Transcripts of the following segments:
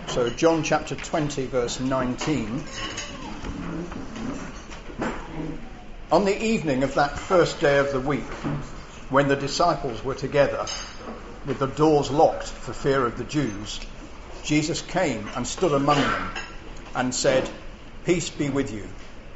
So John chapter 20 verse 19. On the evening of that first day of the week, when the disciples were together, with the doors locked for fear of the Jews, Jesus came and stood among them and said, "Peace be with you."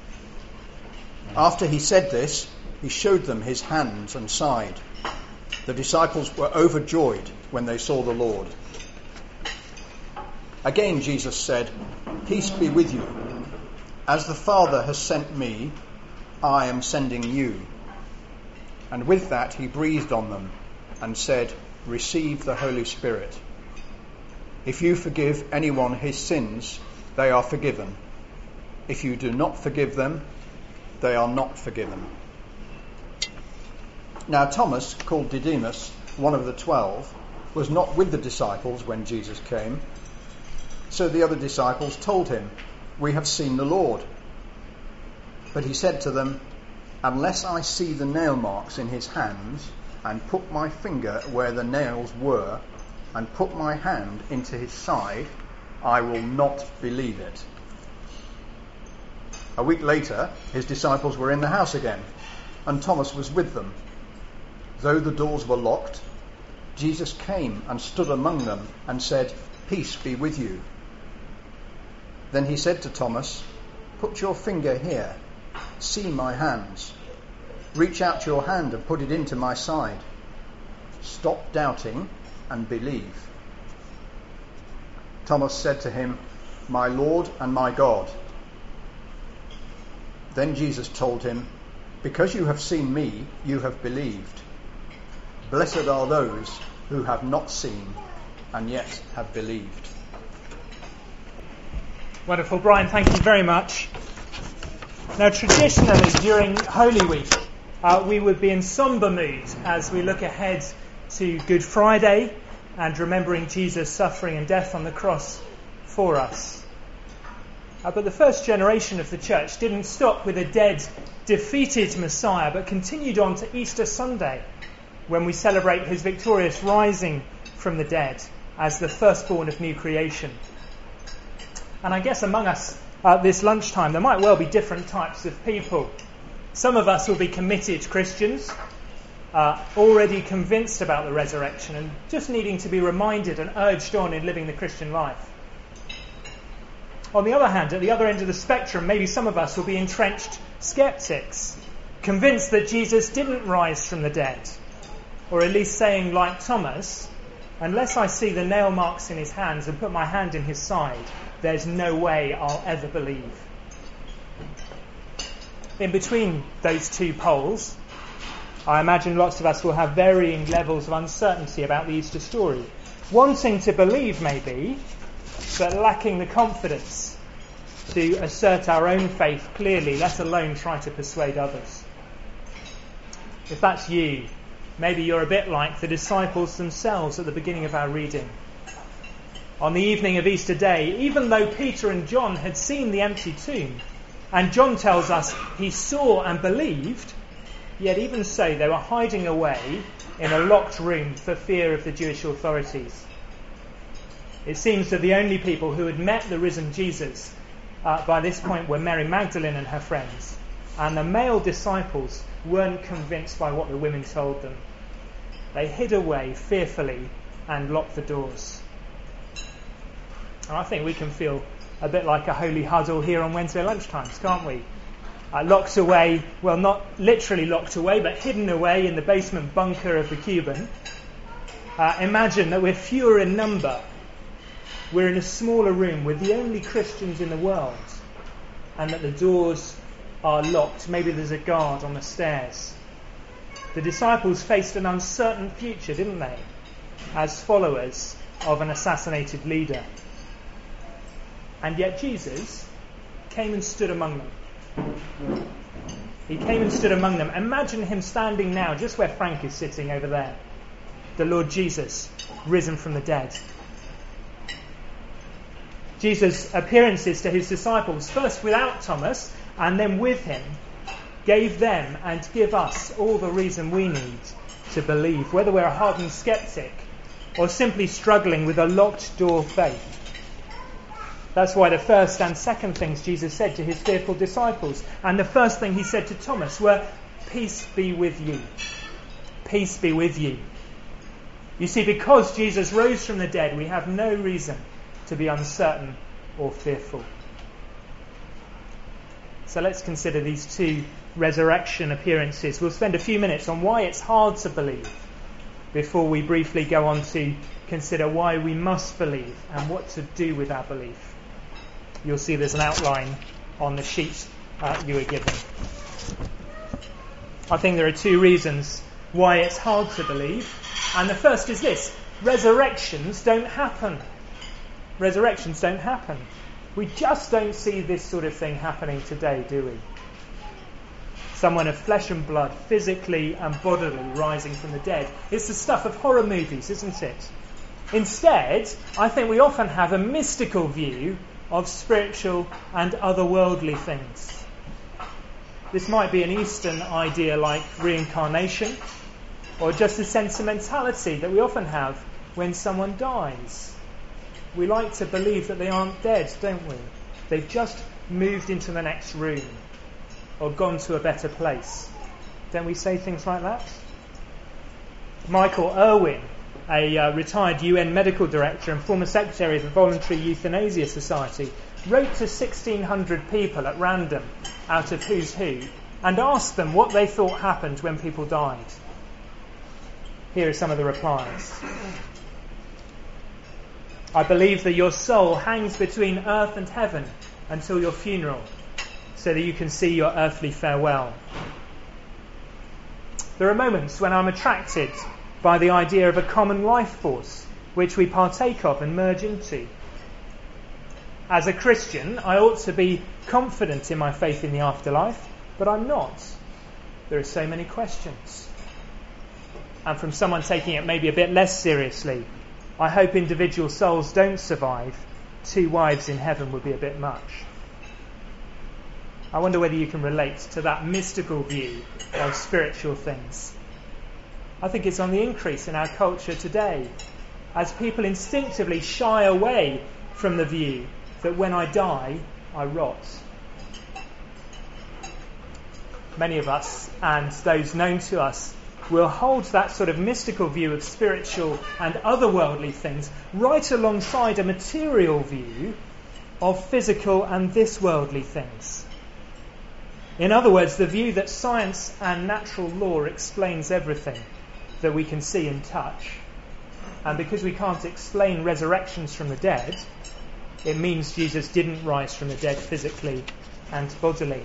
After he said this, he showed them his hands and side. The disciples were overjoyed when they saw the Lord. Again Jesus said, "Peace be with you. As the Father has sent me, I am sending you." And with that he breathed on them and said, "Receive the Holy Spirit. If you forgive anyone his sins, they are forgiven. If you do not forgive them, they are not forgiven." Now Thomas, called Didymus, one of the 12, was not with the disciples when Jesus came. So the other disciples told him, "We have seen the Lord." But he said to them, "Unless I see the nail marks in his hands, and put my finger where the nails were, and put my hand into his side, I will not believe it." A week later, his disciples were in the house again, and Thomas was with them. Though the doors were locked, Jesus came and stood among them and said, "Peace be with you." Then he said to Thomas, "Put your finger here. See my hands. Reach out your hand and put it into my side. Stop doubting and believe." Thomas said to him, "My Lord and my God." Then Jesus told him, "Because you have seen me, you have believed. Blessed are those who have not seen and yet have believed." Wonderful. Brian, thank you very much. Now, traditionally, during Holy Week, we would be in sombre mood as we look ahead to Good Friday and remembering Jesus' suffering and death on the cross for us. But the first generation of the church didn't stop with a dead, defeated Messiah, but continued on to Easter Sunday, when we celebrate his victorious rising from the dead as the firstborn of new creation. And I guess among us at this lunchtime, there might well be different types of people. Some of us will be committed Christians, already convinced about the resurrection and just needing to be reminded and urged on in living the Christian life. On the other hand, at the other end of the spectrum, maybe some of us will be entrenched skeptics, convinced that Jesus didn't rise from the dead, or at least saying, like Thomas, "Unless I see the nail marks in his hands and put my hand in his side, there's no way I'll ever believe." In between those two poles, I imagine lots of us will have varying levels of uncertainty about the Easter story. Wanting to believe, maybe, but lacking the confidence to assert our own faith clearly, let alone try to persuade others. If that's you, maybe you're a bit like the disciples themselves at the beginning of our reading. On the evening of Easter Day, even though Peter and John had seen the empty tomb, and John tells us he saw and believed, yet even so they were hiding away in a locked room for fear of the Jewish authorities. It seems that the only people who had met the risen Jesus by this point were Mary Magdalene and her friends, and the male disciples weren't convinced by what the women told them. They hid away fearfully and locked the doors. And I think we can feel a bit like a holy huddle here on Wednesday lunchtimes, can't we? Locked away, well, not literally locked away, but hidden away in the basement bunker of the Cuban. Imagine that we're fewer in number. We're in a smaller room. We're the only Christians in the world. And that the doors are locked. Maybe there's a guard on the stairs. The disciples faced an uncertain future, didn't they? As followers of an assassinated leader. And yet Jesus came and stood among them. He came and stood among them. Imagine him standing now, just where Frank is sitting over there. The Lord Jesus, risen from the dead. Jesus' appearances to his disciples, first without Thomas and then with him, gave them and give us all the reason we need to believe, whether we're a hardened skeptic or simply struggling with a locked door faith. That's why the first and second things Jesus said to his fearful disciples, and the first thing he said to Thomas were, "Peace be with you. Peace be with you." You see, because Jesus rose from the dead, we have no reason to be uncertain or fearful. So let's consider these two resurrection appearances. We'll spend a few minutes on why it's hard to believe before we briefly go on to consider why we must believe and what to do with our belief. You'll see there's an outline on the sheet you were given. I think there are two reasons why it's hard to believe. And the first is this: resurrections don't happen. Resurrections don't happen. We just don't see this sort of thing happening today, do we? Someone of flesh and blood, physically and bodily, rising from the dead. It's the stuff of horror movies, isn't it? Instead, I think we often have a mystical view of spiritual and otherworldly things. This might be an Eastern idea like reincarnation, or just a sentimentality that we often have when someone dies. We like to believe that they aren't dead, don't we? They've just moved into the next room or gone to a better place. Don't we say things like that? Michael Irwin, a retired UN medical director and former secretary of the Voluntary Euthanasia Society, wrote to 1,600 people at random out of Who's Who and asked them what they thought happened when people died. Here are some of the replies. "I believe that your soul hangs between earth and heaven until your funeral, so that you can see your earthly farewell. There are moments when I'm attracted by the idea of a common life force which we partake of and merge into. As a Christian, I ought to be confident in my faith in the afterlife, but I'm not. There are so many questions." And from someone taking it maybe a bit less seriously, "I hope individual souls don't survive. 2 wives in heaven would be a bit much." I wonder whether you can relate to that mystical view of spiritual things. I think it's on the increase in our culture today, as people instinctively shy away from the view that when I die, I rot. Many of us, and those known to us, will hold that sort of mystical view of spiritual and otherworldly things right alongside a material view of physical and this worldly things. In other words, the view that science and natural law explains everything that we can see and touch. And because we can't explain resurrections from the dead, it means Jesus didn't rise from the dead physically and bodily.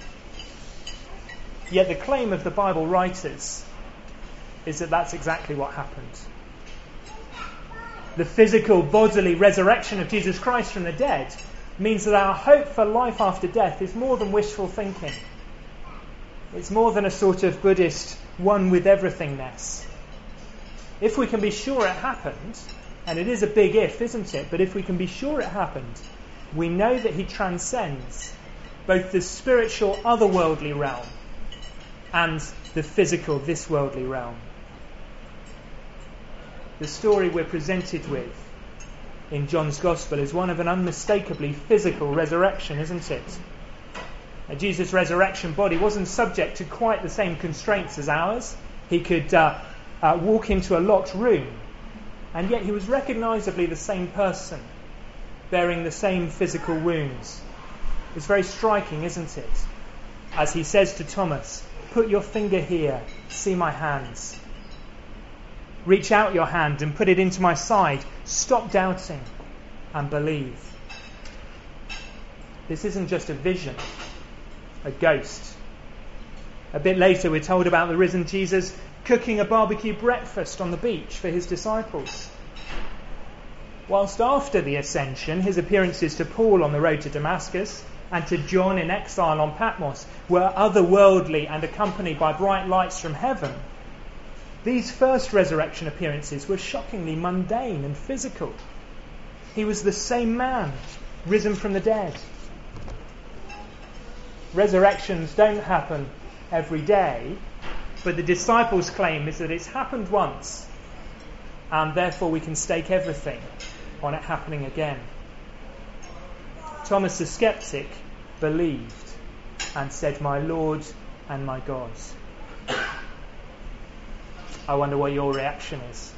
Yet the claim of the Bible writers is that that's exactly what happened. The physical, bodily resurrection of Jesus Christ from the dead means that our hope for life after death is more than wishful thinking. It's more than a sort of Buddhist one with everythingness. If we can be sure it happened, and it is a big if, isn't it? But if we can be sure it happened, we know that he transcends both the spiritual otherworldly realm and the physical this worldly realm. The story we're presented with in John's Gospel is one of an unmistakably physical resurrection, isn't it? Jesus' resurrection body wasn't subject to quite the same constraints as ours. He could walk into a locked room, and yet he was recognisably the same person, bearing the same physical wounds. It's very striking, isn't it? As he says to Thomas, "Put your finger here, see my hands. Reach out your hand and put it into my side. Stop doubting and believe." This isn't just a vision, a ghost. A bit later we're told about the risen Jesus cooking a barbecue breakfast on the beach for his disciples. Whilst after the ascension, his appearances to Paul on the road to Damascus and to John in exile on Patmos were otherworldly and accompanied by bright lights from heaven, these first resurrection appearances were shockingly mundane and physical. He was the same man, risen from the dead. Resurrections don't happen every day, but the disciples' claim is that it's happened once, and therefore we can stake everything on it happening again. Thomas the skeptic believed and said, "My Lord and my God." I wonder what your reaction is.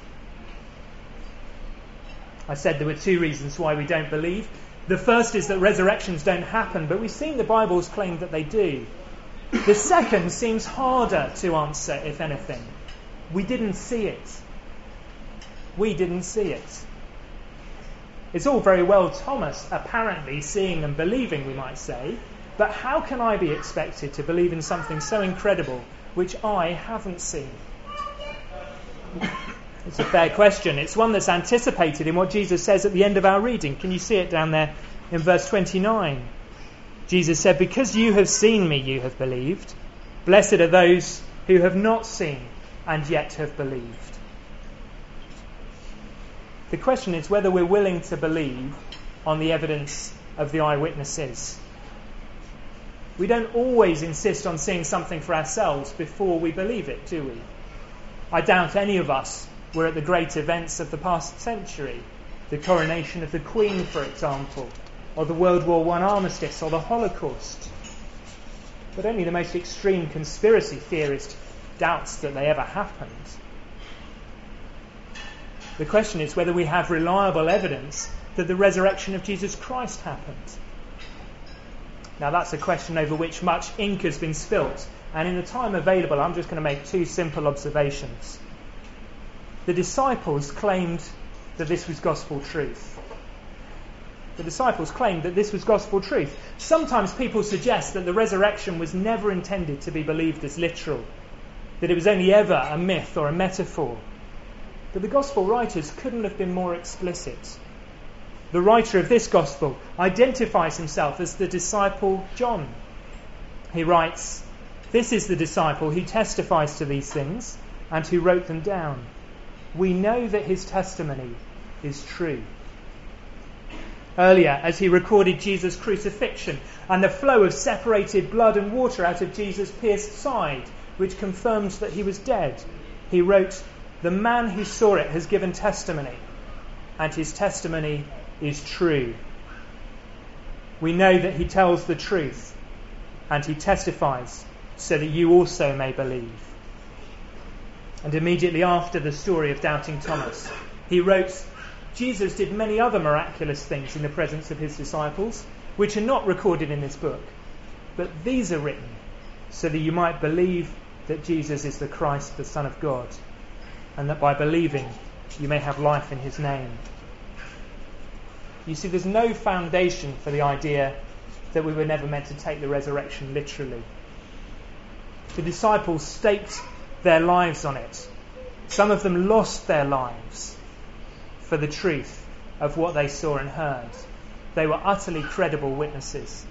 I said there were two reasons why we don't believe. The first is that resurrections don't happen, but we've seen the Bible's claim that they do. The second seems harder to answer, if anything. We didn't see it. We didn't see it. It's all very well Thomas apparently seeing and believing, we might say, but how can I be expected to believe in something so incredible which I haven't seen? It's a fair question. It's one that's anticipated in what Jesus says at the end of our reading. Can you see it down there in verse 29? Jesus said, "Because you have seen me, you have believed. Blessed are those who have not seen and yet have believed." The question is whether we're willing to believe on the evidence of the eyewitnesses. We don't always insist on seeing something for ourselves before we believe it, do we? I doubt any of us were at the great events of the past century, the coronation of the Queen, for example, or the World War I armistice, or the Holocaust. But only the most extreme conspiracy theorist doubts that they ever happened. The question is whether we have reliable evidence that the resurrection of Jesus Christ happened. Now that's a question over which much ink has been spilt, and in the time available I'm just going to make two simple observations. The disciples claimed that this was gospel truth. The disciples claimed that this was gospel truth. Sometimes people suggest that the resurrection was never intended to be believed as literal, that it was only ever a myth or a metaphor. But the gospel writers couldn't have been more explicit. The writer of this gospel identifies himself as the disciple John. He writes, "This is the disciple who testifies to these things and who wrote them down. We know that his testimony is true." Earlier, as he recorded Jesus' crucifixion and the flow of separated blood and water out of Jesus' pierced side, which confirmed that he was dead, he wrote, "The man who saw it has given testimony, and his testimony is true. We know that he tells the truth, and he testifies so that you also may believe." And immediately after the story of doubting Thomas, he wrote, "Jesus did many other miraculous things in the presence of his disciples, which are not recorded in this book, but these are written so that you might believe that Jesus is the Christ, the Son of God, and that by believing you may have life in his name." You see, there's no foundation for the idea that we were never meant to take the resurrection literally. The disciples staked their lives on it. Some of them lost their lives for the truth of what they saw and heard. They were utterly credible witnesses.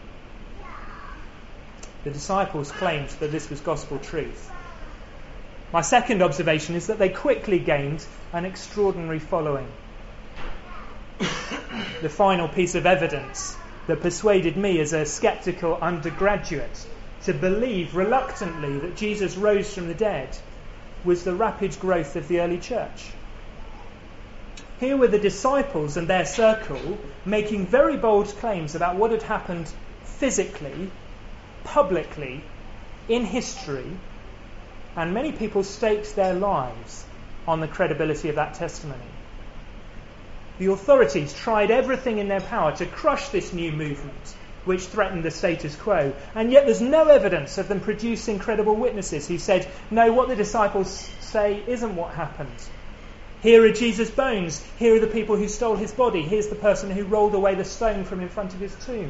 The disciples claimed that this was gospel truth. My second observation is that they quickly gained an extraordinary following. The final piece of evidence that persuaded me as a sceptical undergraduate to believe reluctantly that Jesus rose from the dead was the rapid growth of the early church. Here were the disciples and their circle making very bold claims about what had happened physically, publicly, in history, and many people staked their lives on the credibility of that testimony. The authorities tried everything in their power to crush this new movement, which threatened the status quo, and yet there's no evidence of them producing credible witnesses who said, "No, what the disciples say isn't what happened. Here are Jesus' bones. Here are the people who stole his body. Here's the person who rolled away the stone from in front of his tomb."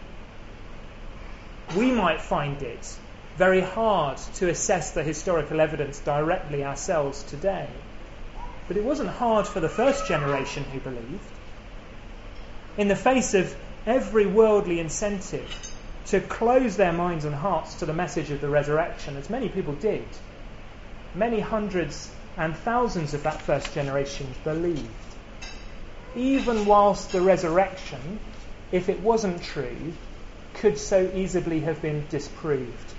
We might find it very hard to assess the historical evidence directly ourselves today. But it wasn't hard for the first generation who believed. In the face of every worldly incentive to close their minds and hearts to the message of the resurrection, as many people did, many hundreds and thousands of that first generation believed. Even whilst the resurrection, if it wasn't true, could so easily have been disproved.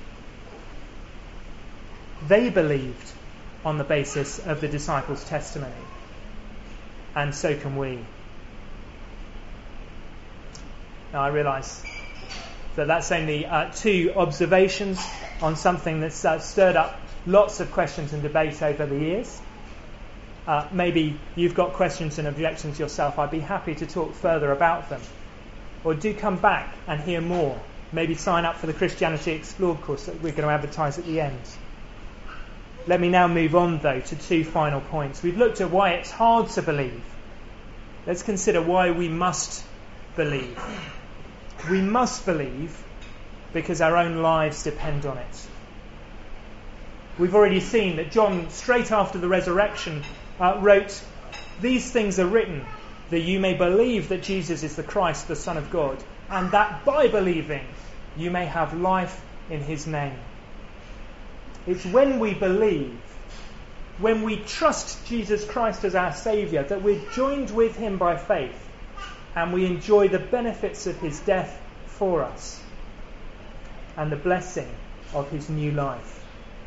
They believed on the basis of the disciples' testimony, and so can we. Now I realise that that's only two observations on something that's stirred up lots of questions and debate over the years. Maybe you've got questions and objections yourself. I'd be happy to talk further about them. Or do come back and hear more. Maybe sign up for the Christianity Explored course that we're going to advertise at the end. Let me now move on, though, to two final points. We've looked at why it's hard to believe. Let's consider why we must believe. We must believe because our own lives depend on it. We've already seen that John, straight after the resurrection, wrote, "These things are written that you may believe that Jesus is the Christ, the Son of God, and that by believing you may have life in his name." It's when we believe, when we trust Jesus Christ as our Saviour, that we're joined with him by faith and we enjoy the benefits of his death for us and the blessing of his new life.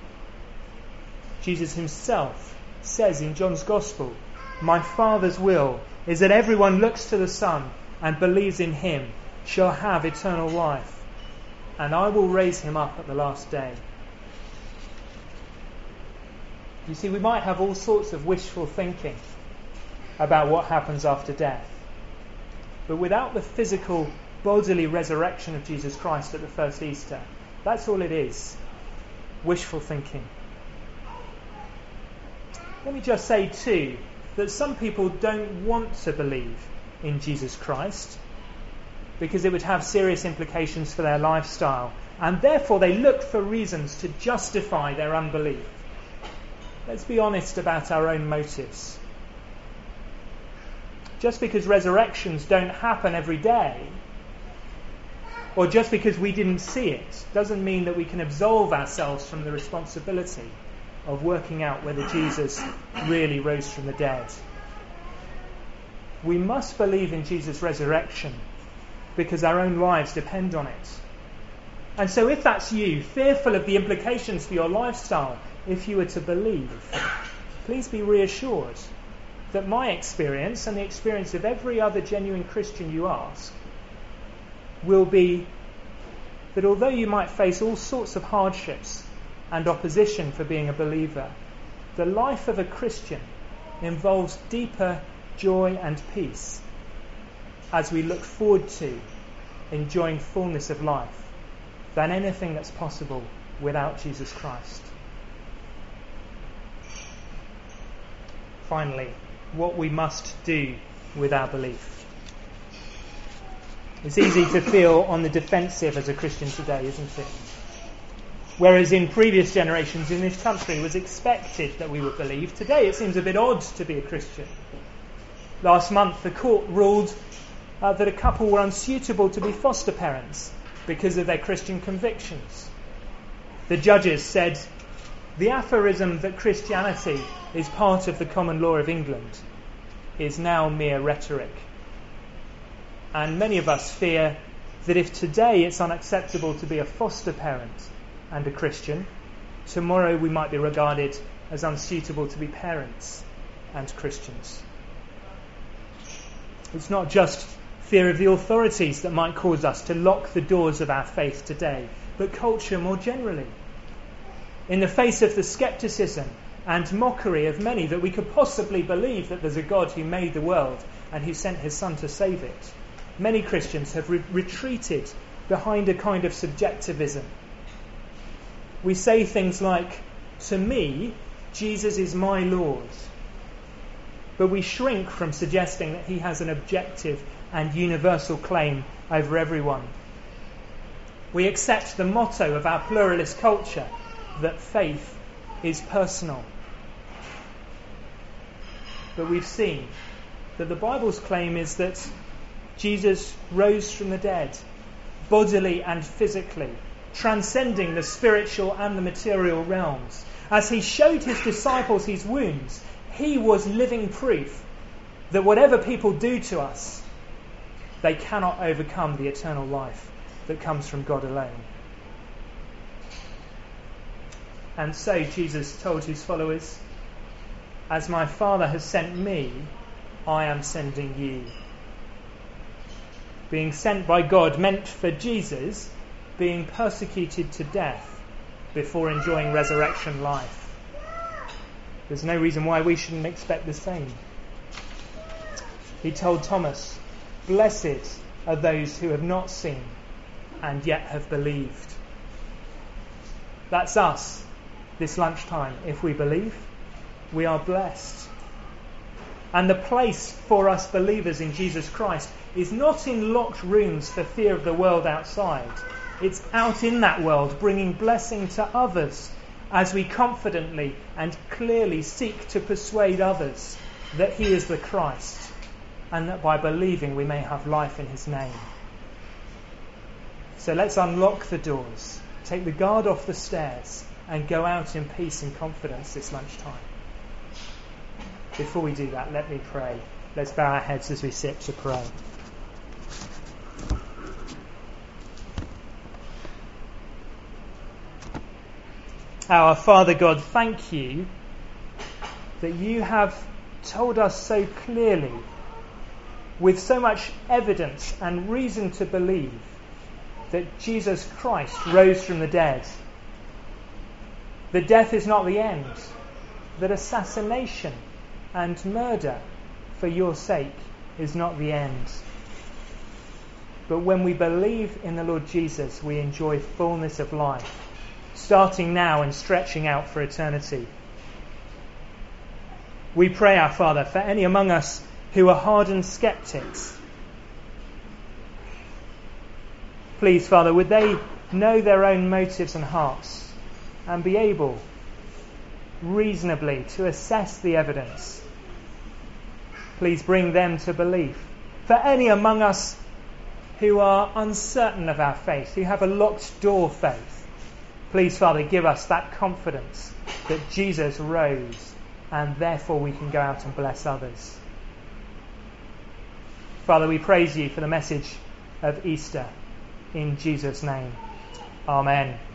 Jesus himself says in John's Gospel, "My Father's will is that everyone looks to the Son and believes in him shall have eternal life, and I will raise him up at the last day." You see, we might have all sorts of wishful thinking about what happens after death, but without the physical, bodily resurrection of Jesus Christ at the first Easter, that's all it is, wishful thinking. Let me just say too, that some people don't want to believe in Jesus Christ because it would have serious implications for their lifestyle, and therefore they look for reasons to justify their unbelief. Let's be honest about our own motives. Just because resurrections don't happen every day, or just because we didn't see it, doesn't mean that we can absolve ourselves from the responsibility of working out whether Jesus really rose from the dead. We must believe in Jesus' resurrection because our own lives depend on it. And so if that's you, fearful of the implications for your lifestyle if you were to believe, please be reassured that my experience and the experience of every other genuine Christian you ask will be that although you might face all sorts of hardships and opposition for being a believer, the life of a Christian involves deeper joy and peace as we look forward to enjoying fullness of life than anything that's possible without Jesus Christ. Finally, what we must do with our belief. It's easy to feel on the defensive as a Christian today, isn't it? Whereas in previous generations in this country it was expected that we would believe, today it seems a bit odd to be a Christian. Last month the court ruled that a couple were unsuitable to be foster parents because of their Christian convictions. The judges said, "The aphorism that Christianity is part of the common law of England is now mere rhetoric." And many of us fear that if today it's unacceptable to be a foster parent and a Christian, tomorrow we might be regarded as unsuitable to be parents and Christians. It's not just fear of the authorities that might cause us to lock the doors of our faith today, but culture more generally. In the face of the scepticism and mockery of many that we could possibly believe that there's a God who made the world and who sent his Son to save it, many Christians have retreated behind a kind of subjectivism. We say things like, "To me, Jesus is my Lord," but we shrink from suggesting that he has an objective and universal claim over everyone. We accept the motto of our pluralist culture that faith is personal. But we've seen that the Bible's claim is that Jesus rose from the dead, bodily and physically, transcending the spiritual and the material realms. As he showed his disciples his wounds, he was living proof that whatever people do to us, they cannot overcome the eternal life that comes from God alone. And so Jesus told his followers, "As my Father has sent me, I am sending you." being sent by God, meant for Jesus, being persecuted to death before enjoying resurrection life. There's no reason why we shouldn't expect the same. He told Thomas, "Blessed are those who have not seen and yet have believed." That's us this lunchtime. If we believe, we are blessed. And the place for us believers in Jesus Christ is not in locked rooms for fear of the world outside. It's out in that world, bringing blessing to others as we confidently and clearly seek to persuade others that he is the Christ, and that by believing we may have life in his name. So let's unlock the doors, take the guard off the stairs, and go out in peace and confidence this lunchtime. Before we do that, let me pray. Let's bow our heads as we sit to pray. Our Father God, thank you that you have told us so clearly, with so much evidence and reason to believe, that Jesus Christ rose from the dead. That death is not the end, that assassination and murder for your sake is not the end. But when we believe in the Lord Jesus, we enjoy fullness of life, starting now and stretching out for eternity. We pray, our Father, for any among us who are hardened sceptics. Please, Father, would they know their own motives and hearts and be able reasonably to assess the evidence. Please bring them to belief. For any among us who are uncertain of our faith, who have a locked door faith, please, Father, give us that confidence that Jesus rose and therefore we can go out and bless others. Father, we praise you for the message of Easter. In Jesus' name, amen.